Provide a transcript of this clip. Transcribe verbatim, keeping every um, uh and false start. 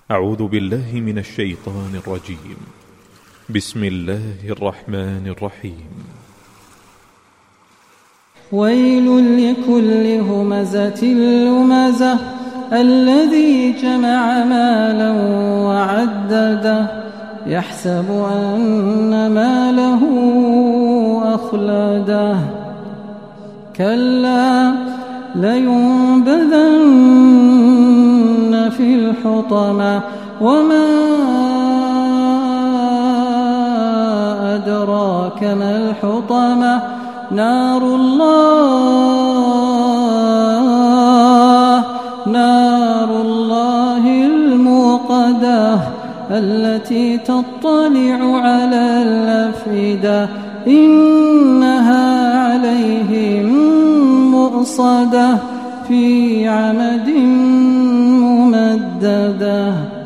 أعوذ بالله من الشيطان الرجيم. بسم الله الرحمن الرحيم. ويل لكل همزة لمزة الذي جمع مالا وعدده يحسب أن ماله أخلده كلا لينبذن في الحطمة وما أدراك ما الحطمة نار الله نار الله الموقدة التي تطلع على الأفئدة إنها عليهم مؤصدة في عمد ممددة.